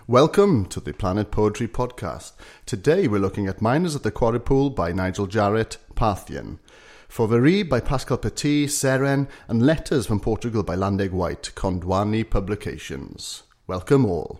Welcome to the Planet Poetry Podcast. Today we're looking at Miners at the Quarry Pool by Nigel Jarrett, Parthian, Fauvery by Pascal Petit, Seren, and Letters from Portugal by Landeg White, Condwani Publications. Welcome all.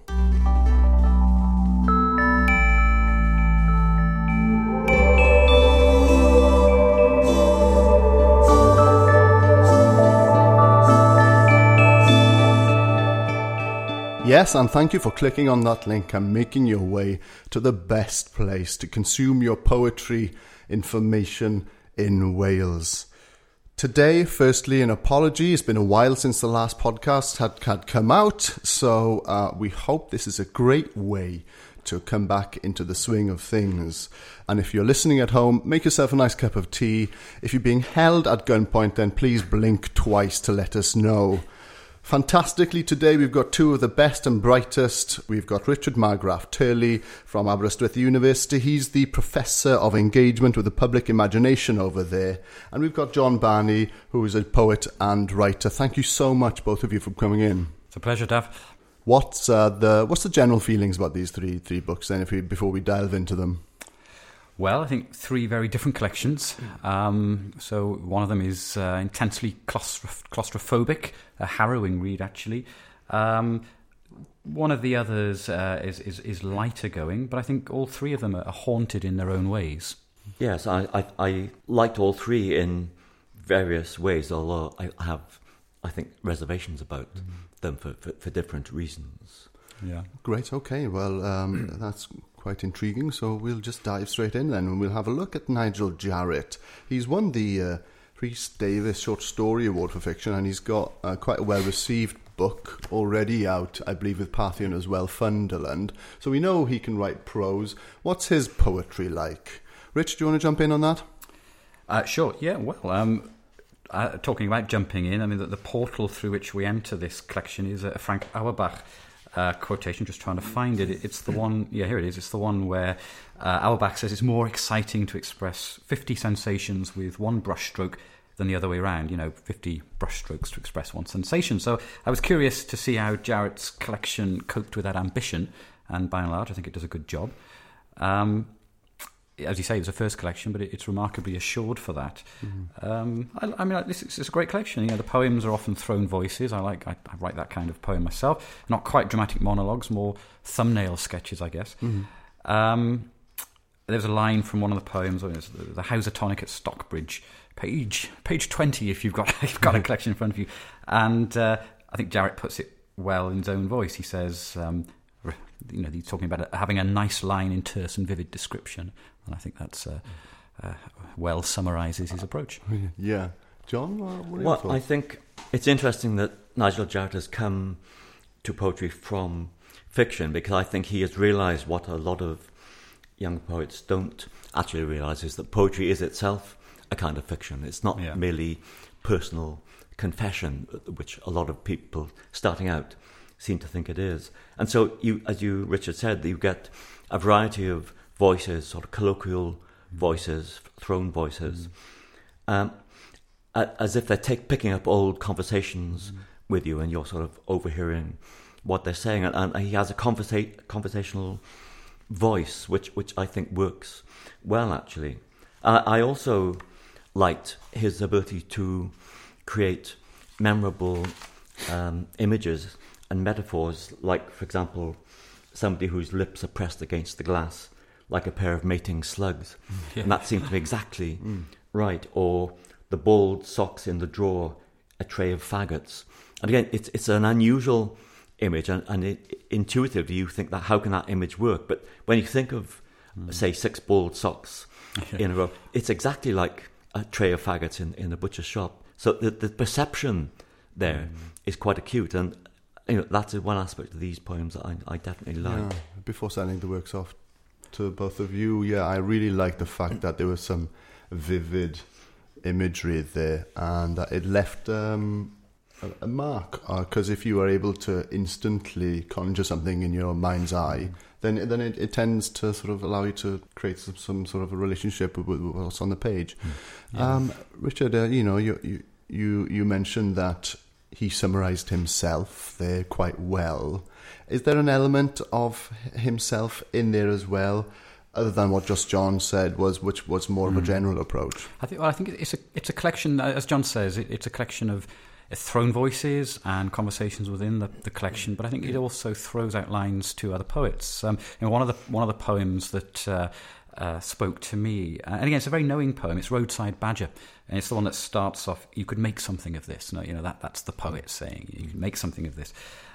Yes, and thank you for clicking on that link and making your way to the best place to consume your poetry information in Wales. Today, firstly, an apology. It's been a while since the last podcast had come out, so we hope this is a great way to come back into the swing of things. And if you're listening at home, make yourself a nice cup of tea. If you're being held at gunpoint, then please blink twice to let us know. Fantastically, today we've got two of the best and brightest. We've got Richard Margraff Turley from Aberystwyth University. He's the Professor of Engagement with the Public Imagination over there. And we've got John Barney, who is a poet and writer. Thank you so much, both of you, for coming in. It's a pleasure, Dav. What's the general feelings about these three books then, before we delve into them? Well, I think three very different collections. So one of them is intensely claustrophobic, a harrowing read, actually. One of the others is lighter going, but I think all three of them are haunted in their own ways. Yes, I liked all three in various ways, although I have, I think, reservations about them for different reasons. Yeah. Great, okay. Well, that's quite intriguing, so we'll just dive straight in then and we'll have a look at Nigel Jarrett. He's won the Rhys Davies Short Story Award for Fiction, and he's got quite a well-received book already out, I believe, with Parthian as well, Funderland. So we know he can write prose. What's his poetry like? Rich, do you want to jump in on that? Sure, yeah, well, talking about jumping in, I mean, the portal through which we enter this collection is a Frank Auerbach quotation, just trying to find it. It's the one, yeah, here it is. It's the one where Auerbach says it's more exciting to express 50 sensations with one brushstroke than the other way around, 50 brushstrokes to express one sensation. So I was curious to see how Jarrett's collection coped with that ambition, and by and large, I think it does a good job. As you say, it was a first collection, but it's remarkably assured for that. This is a great collection. The poems are often thrown voices. I write that kind of poem myself. Not quite dramatic monologues, more thumbnail sketches, I guess. There's a line from one of the poems, the Hauser Tonic at Stockbridge, page 20, if you've got a collection in front of you. And I think Jarrett puts it well in his own voice. He says, he's talking about having a nice line in terse and vivid description. And I think that's well summarises his approach. Yeah. John, what are your thoughts? I think it's interesting that Nigel Jarrett has come to poetry from fiction, because I think he has realised what a lot of young poets don't actually realise, is that poetry is itself a kind of fiction. It's not merely personal confession, which a lot of people starting out seem to think it is. And so, as you, Richard, said, you get a variety of voices, sort of colloquial voices, thrown voices, as if they're picking up old conversations with you, and you're sort of overhearing what they're saying. And he has a conversational voice, which I think works well, actually. I also liked his ability to create memorable images and metaphors, like, for example, somebody whose lips are pressed against the glass like a pair of mating slugs. Yeah. And that seemed to be exactly right. Or the bald socks in the drawer, a tray of faggots. And again, it's an unusual image, and intuitively you think, that how can that image work? But when you think of, say, 6 bald socks in a row, it's exactly like a tray of faggots in a butcher's shop. So the perception there is quite acute, and that's one aspect of these poems that I definitely like. Yeah. Before sending the works off to both of you, I really like the fact that there was some vivid imagery there, and that it left a mark, because if you are able to instantly conjure something in your mind's eye, then it tends to sort of allow you to create some sort of a relationship with what's on the page. Richard, you mentioned that he summarised himself there quite well. Is there an element of himself in there as well, other than what just John said, which was more of a general approach? I think it's a collection, as John says, it's a collection of thrown voices and conversations within the collection. But I think it also throws out lines to other poets. One of the poems that spoke to me, and again, it's a very knowing poem. It's Roadside Badger, and it's the one that starts off, "You could make something of this." No, that's the poet saying, "You can make something of this."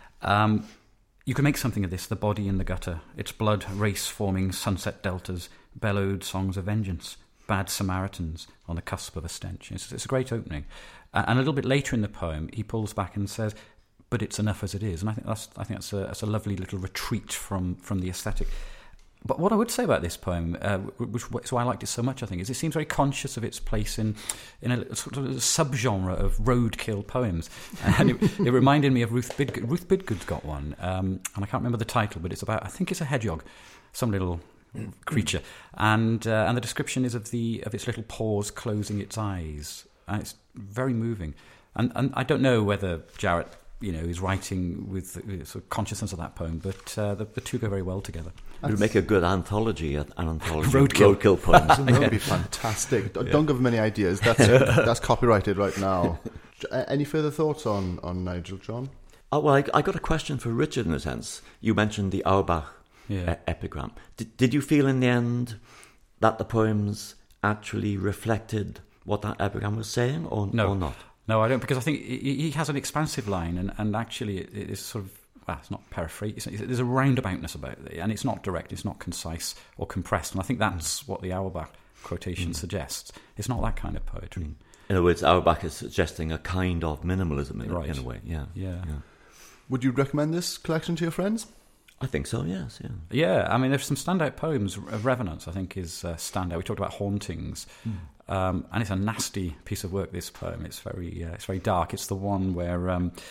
You can make something of this, the body in the gutter, its blood race-forming sunset deltas, bellowed songs of vengeance, bad Samaritans on the cusp of a stench. It's a great opening. And a little bit later in the poem, he pulls back and says, "But it's enough as it is." And I think that's a lovely little retreat from the aesthetic. But what I would say about this poem, which is why I liked it so much, I think, is it seems very conscious of its place in a sort of subgenre of roadkill poems. And it reminded me of Ruth Bidgood. Ruth Bidgood's got one, and I can't remember the title, but it's about, I think it's a hedgehog, some little creature, and the description is of its little paws closing its eyes, and it's very moving. And I don't know whether Jarrett, is writing with sort of consciousness of that poem, but the two go very well together. It would make a good anthology, Roadkill. Roadkill poems. That would be fantastic. Don't give him any ideas. That's copyrighted right now. Any further thoughts on Nigel, John? Oh, well, I got a question for Richard in a sense. You mentioned the Auerbach epigram. Did you feel in the end that the poems actually reflected what that epigram was saying, or not? No, I don't, because I think he has an expansive line, and actually it is sort of, it's not paraphrase. There's a roundaboutness about it, and it's not direct, it's not concise or compressed, and I think that's what the Auerbach quotation suggests. It's not that kind of poetry. In other words, Auerbach is suggesting a kind of minimalism in a way. Yeah. Would you recommend this collection to your friends? I think so, yes. Yeah, I mean, there's some standout poems. Revenants, I think, is standout. We talked about hauntings, and it's a nasty piece of work, this poem. It's very dark. It's the one where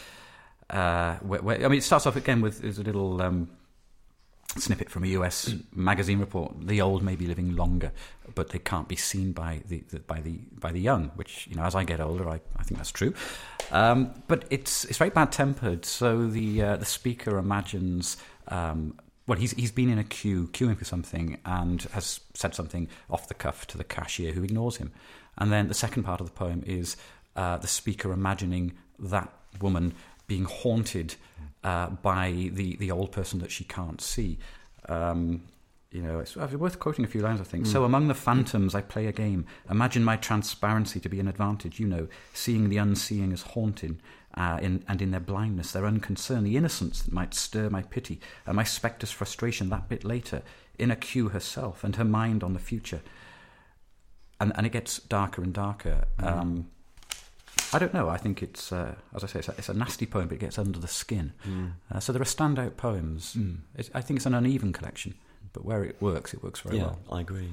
it starts off again with a little snippet from a US magazine report. The old may be living longer, but they can't be seen by the young. Which, as I get older, I think that's true. But it's very bad tempered. So the speaker imagines. He's been in a queue, queuing for something, and has said something off the cuff to the cashier, who ignores him. And then the second part of the poem is the speaker imagining that woman being haunted by the old person that she can't see. It's worth quoting a few lines, I think. So among the phantoms I play a game. Imagine my transparency to be an advantage, seeing the unseeing as haunted, and in their blindness, their unconcern, the innocence that might stir my pity, and my spectre's frustration that bit later, in a queue herself, and her mind on the future. And it gets darker and darker. I don't know. I think it's, as I say, it's a nasty poem, but it gets under the skin. So there are standout poems. I think it's an uneven collection, but where it works very well. Yeah, I agree.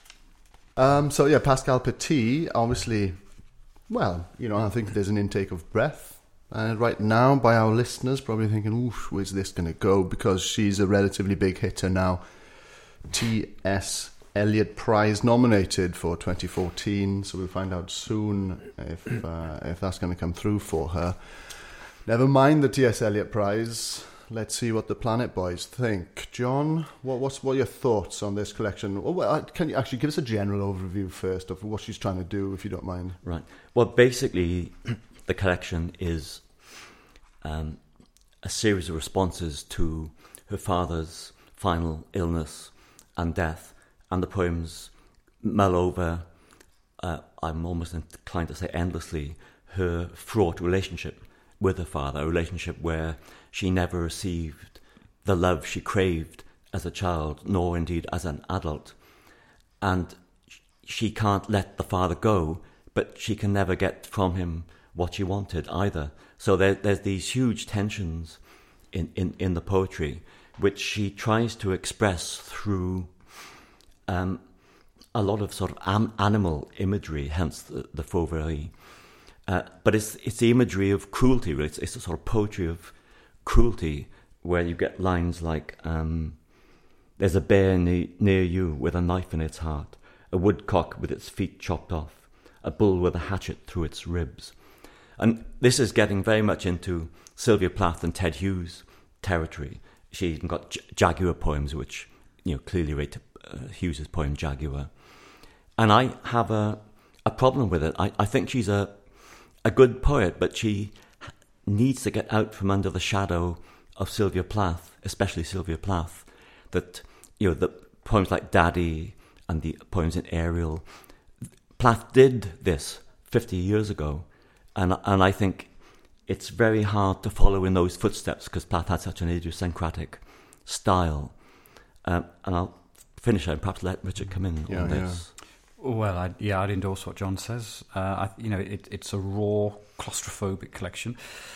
Pascal Petit, obviously, I think there's an intake of breath right now by our listeners, probably thinking, oof, where's this going to go? Because she's a relatively big hitter now. T.S. Eliot Prize nominated for 2014, so we'll find out soon if that's going to come through for her. Never mind the T.S. Eliot Prize. Let's see what the Planet Boys think. John, what are your thoughts on this collection? Can you actually give us a general overview first of what she's trying to do, if you don't mind? Right. Well, basically, the collection is a series of responses to her father's final illness and death, and the poems mull over, I'm almost inclined to say endlessly, her fraught relationship with her father, a relationship where she never received the love she craved as a child, nor indeed as an adult. And she can't let the father go, but she can never get from him what she wanted either. So there's these huge tensions in the poetry, which she tries to express through a lot of sort of animal imagery, hence the fauverie. But it's the imagery of cruelty, really. It's a sort of poetry of cruelty, where you get lines like, there's a bear near you with a knife in its heart, a woodcock with its feet chopped off, a bull with a hatchet through its ribs. And this is getting very much into Sylvia Plath and Ted Hughes territory. She even got Jaguar poems, which clearly rate Hughes's poem Jaguar. And I have a problem with it. I think she's a good poet, but she needs to get out from under the shadow of Sylvia Plath, especially Sylvia Plath. That the poems like Daddy and the poems in Ariel, Plath did this 50 years ago, and I think it's very hard to follow in those footsteps because Plath had such an idiosyncratic style. And I'll finish and perhaps let Richard come in on this. Well, I'd endorse what John says. It's a raw, claustrophobic collection.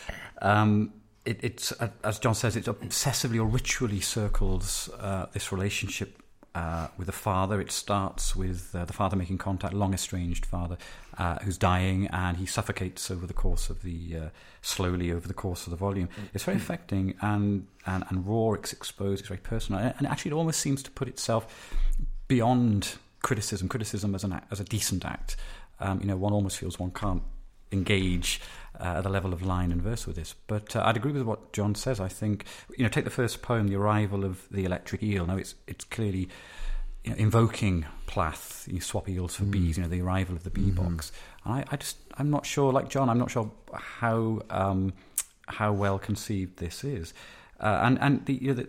It's as John says, it obsessively or ritually circles this relationship with the father. It starts with the father making contact, long estranged father, who's dying, and he suffocates over the course of slowly over the course of the volume. It's very affecting and raw. It's exposed. It's very personal, and actually, it almost seems to put itself beyond criticism as a decent act. One almost feels one can't engage at the level of line and verse with this. But I'd agree with what John says. I think, take the first poem, The Arrival of the Electric Eel. Now, it's clearly invoking Plath, you swap eels for bees, the arrival of the bee box. And I'm not sure, like John, I'm not sure how well conceived this is. And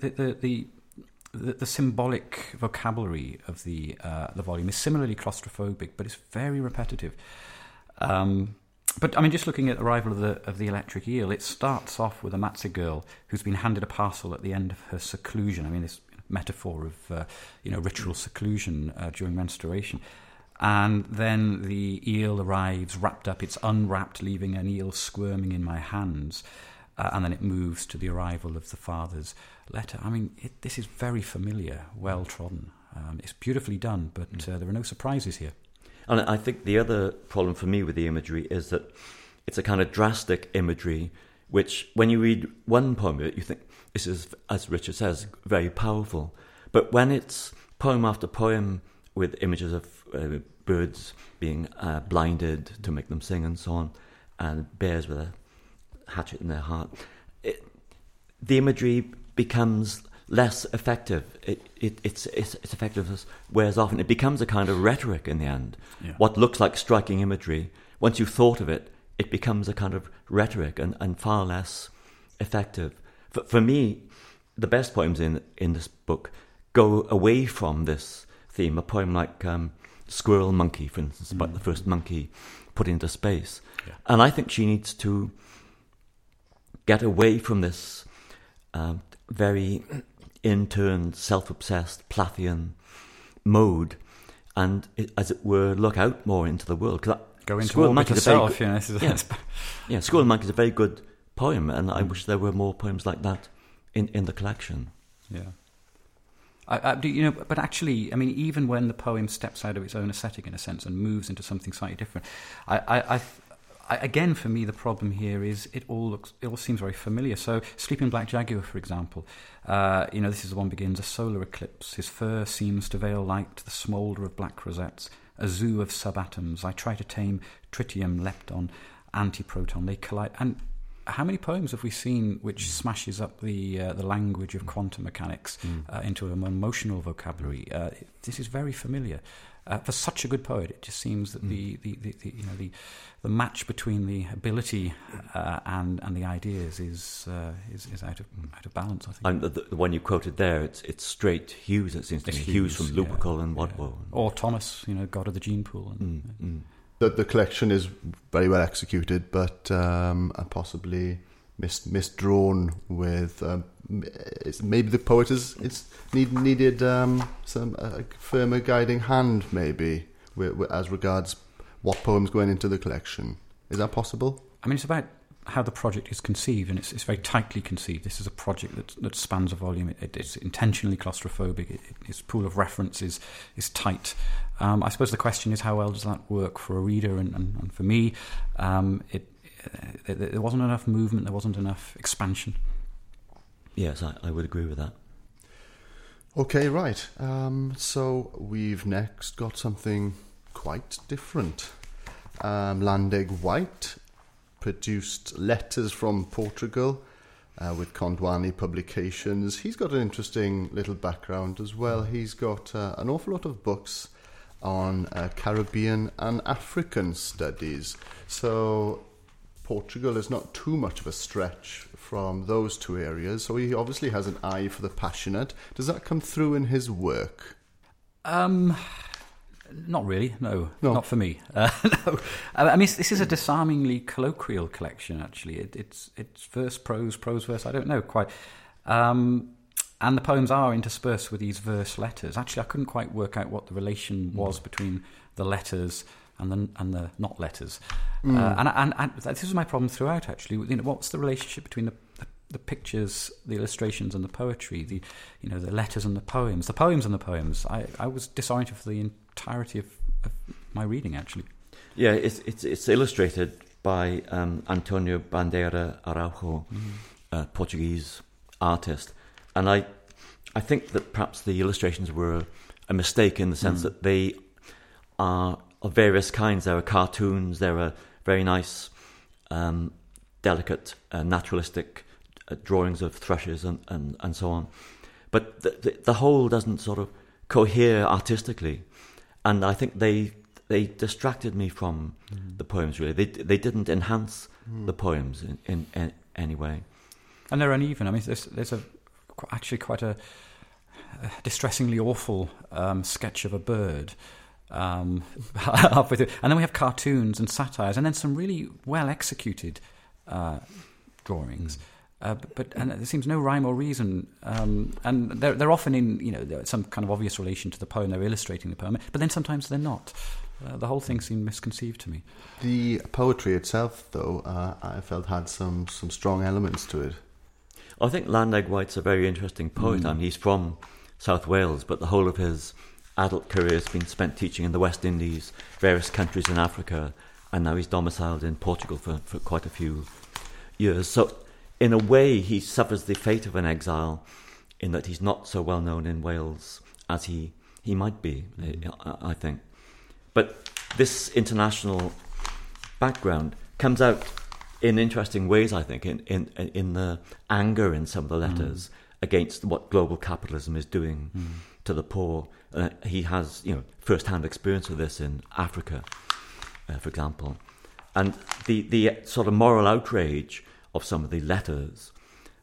the symbolic vocabulary of the volume is similarly claustrophobic, but it's very repetitive. But just looking at the arrival of the electric eel, it starts off with a Matze girl who's been handed a parcel at the end of her seclusion. This metaphor of ritual seclusion during menstruation, and then the eel arrives wrapped up. It's unwrapped, leaving an eel squirming in my hands, and then it moves to the arrival of the father's letter. This is very familiar, well trodden. It's beautifully done, but there are no surprises here. And I think the other problem for me with the imagery is that it's a kind of drastic imagery, which when you read one poem of it, you think this is, as Richard says, very powerful. But when it's poem after poem with images of birds being blinded to make them sing and so on, and bears with a hatchet in their heart, the imagery becomes less effective. Its effectiveness wears off, and it becomes a kind of rhetoric in the end. Yeah. What looks like striking imagery, once you've thought of it, it becomes a kind of rhetoric and far less effective. For me, the best poems in this book go away from this theme. A poem like Squirrel Monkey, for instance, about the first monkey put into space. Yeah. And I think she needs to get away from this very in-turn, self-obsessed, Plathian mode, and as it were, look out more into the world. Go into orbit yourself. Squirrel Monkey is a very good poem, and I wish there were more poems like that in the collection. Yeah. But actually, even when the poem steps out of its own aesthetic, in a sense, and moves into something slightly different, again, for me, the problem here is it all seems very familiar. So, Sleeping Black Jaguar, for example, this is the one begins, a solar eclipse. His fur seems to veil light to the smoulder of black rosettes, a zoo of subatoms. I try to tame tritium, lepton, antiproton. They collide. And how many poems have we seen which smashes up the language of quantum mechanics into a more emotional vocabulary? This is very familiar. For such a good poet, it just seems that the match between the ability and the ideas is out of balance, I think. And the one you quoted there, it's straight Hughes. It seems to me Hughes from Lupercal and Wadlow, or Thomas, God of the gene pool. The collection is very well executed, but possibly misdrawn with. Maybe the poet needed some firmer guiding hand, maybe, as regards what poems going into the collection. Is that possible? It's about how the project is conceived, and it's very tightly conceived. This is a project that spans a volume. It's intentionally claustrophobic. Its pool of reference is tight. I suppose the question is, how well does that work for a reader? And for me, there wasn't enough movement. There wasn't enough expansion. Yes, I would agree with that. Okay, right. So we've next got something quite different. Llandeig White produced Letters from Portugal with Condwani Publications. He's got an interesting little background as well. He's got an awful lot of books on Caribbean and African studies. So Portugal is not too much of a stretch from those two areas. So he obviously has an eye for the passionate. Does that come through in his work? Not really, no, not for me. No, I mean this is a disarmingly colloquial collection. Actually, it's verse, prose, verse. I don't know quite, and the poems are interspersed with these verse letters. Actually, I couldn't quite work out what the relation was between the letters and the not letters. And this was my problem throughout. Actually, what's the relationship between the pictures, the illustrations, and the poetry? The letters and the poems and the poems. I was disoriented for the entirety of my reading, actually. Yeah, it's illustrated by Antonio Bandeira Araujo, a Portuguese artist, and I think that perhaps the illustrations were a mistake in the sense that they are of various kinds. There are cartoons, there are very nice, delicate, naturalistic drawings of thrushes and so on, but the whole doesn't sort of cohere artistically. And I think they distracted me from the poems, really. They didn't enhance the poems in any way. And they're uneven. I mean, there's actually quite a distressingly awful sketch of a bird halfway through. And then we have cartoons and satires, and then some really well-executed drawings. But there seems no rhyme or reason, and they're often in some kind of obvious relation to the poem. They're illustrating the poem, but then sometimes they're not. The whole thing seemed misconceived to me. The poetry itself, though, I felt had some strong elements to it. I think Llaneg White's a very interesting poet. I mean, he's from South Wales, but the whole of his adult career has been spent teaching in the West Indies, various countries in Africa, and now he's domiciled in Portugal for quite a few years. So, in a way, he suffers the fate of an exile in that he's not so well known in Wales as he might be, I think. But this international background comes out in interesting ways, I think, in the anger in some of the letters against what global capitalism is doing to the poor. He has, first-hand experience of this in Africa, for example. And the sort of moral outrage of some of the letters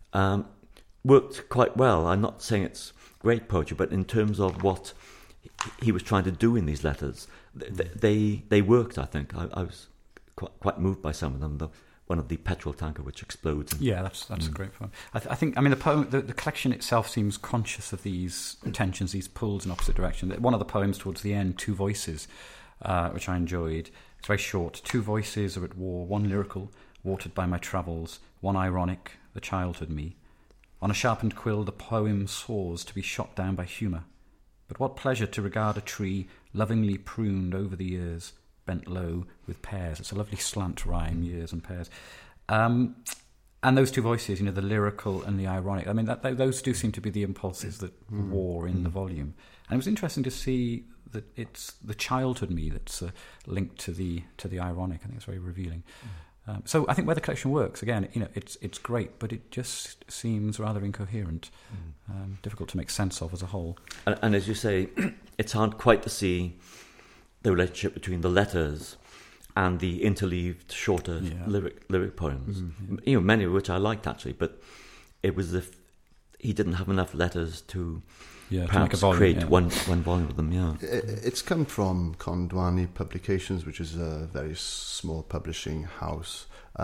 worked quite well. I'm not saying it's great poetry, but in terms of what he was trying to do in these letters, they worked, I think. I was quite moved by some of them. One of the petrol tanker which explodes. Yeah, that's a great poem. I think the poem, the collection itself seems conscious of these tensions, these pulls in opposite directions. One of the poems towards the end, Two Voices, which I enjoyed. It's very short. Two voices are at war, one lyrical, watered by my travels, one ironic, the childhood me. On a sharpened quill the poem soars to be shot down by humour. But what pleasure to regard a tree lovingly pruned over the years, bent low with pears. It's a lovely slant rhyme, years and pears. And those two voices, the lyrical and the ironic, I mean, those do seem to be the impulses that war in the volume. And it was interesting to see that it's the childhood me that's linked to the ironic. I think it's very revealing. So I think where the collection works, again, it's great, but it just seems rather incoherent, difficult to make sense of as a whole. And as you say, it's hard quite to see the relationship between the letters and the interleaved shorter lyric poems. Many of which I liked actually, but it was as if he didn't have enough letters to perhaps create one volume of them. Yeah, it's come from Condwani Publications, which is a very small publishing house.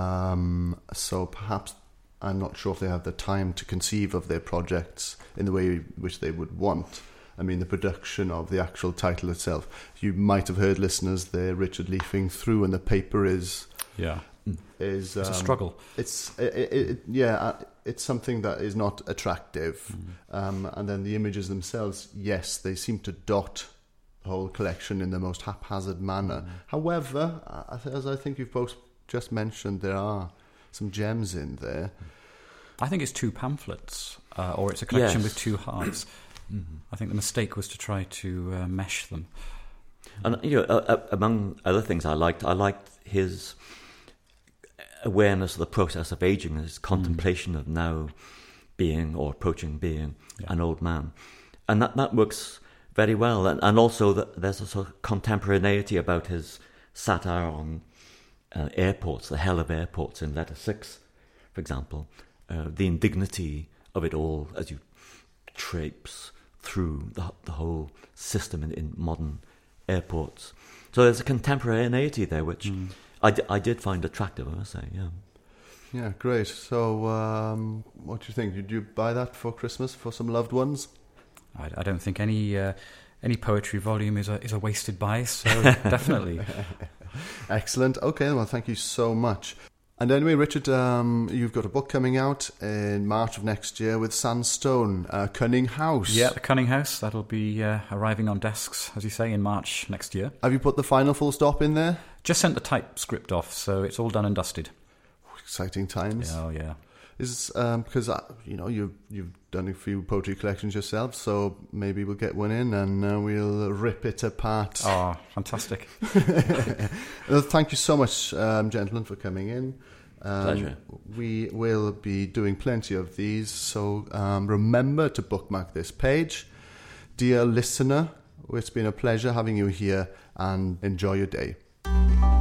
So perhaps I'm not sure if they have the time to conceive of their projects in the way which they would want. I mean, the production of the actual title itself. You might have heard, listeners, there, Richard leafing through, and the paper is it's a struggle. It's something that is not attractive. And then the images themselves, yes, they seem to dot the whole collection in the most haphazard manner. However, as I think you've both just mentioned, there are some gems in there. I think it's two pamphlets, or it's a collection with two halves. I think the mistake was to try to mesh them. And among other things I liked his awareness of the process of aging, his contemplation of now being or approaching being an old man. And that works very well. And also there's a sort of contemporaneity about his satire on airports, the hell of airports in Letter 6, for example. The indignity of it all as you traipse through the whole system in modern airports. So there's a contemporaneity there, which I did find attractive, I must say, yeah. Yeah, great. So what do you think? Did you buy that for Christmas for some loved ones? I don't think any poetry volume is a wasted buy, so definitely. Excellent. Okay, well, thank you so much. And anyway, Richard, you've got a book coming out in March of next year with Sandstone, Cunning House. Yeah, The Cunning House. That'll be arriving on desks, as you say, in March next year. Have you put the final full stop in there? Just sent the typescript off, so it's all done and dusted. Exciting times. Oh, yeah. Is because you've done a few poetry collections yourself, so maybe we'll get one in and we'll rip it apart. Oh, fantastic! Well, thank you so much, gentlemen, for coming in. Pleasure. We will be doing plenty of these, so remember to bookmark this page. Dear listener, it's been a pleasure having you here, and enjoy your day.